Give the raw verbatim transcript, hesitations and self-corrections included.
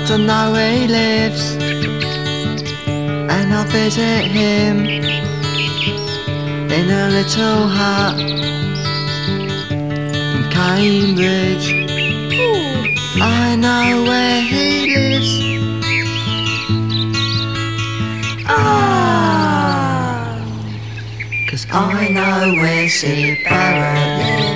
but I know where he lives, and I'll visit him in a little hut in Cambridge. Ooh. I know where he lives. Ah, 'cause I know where Syd Barrett lives.